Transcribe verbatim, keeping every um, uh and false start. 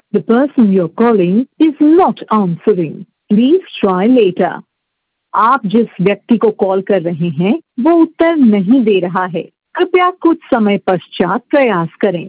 The person you're calling is not answering. Please try later. आप जिस व्यक्ति को कॉल कर रहे हैं वो उत्तर नहीं दे रहा है। कृपया कुछ समय पश्चात प्रयास करें।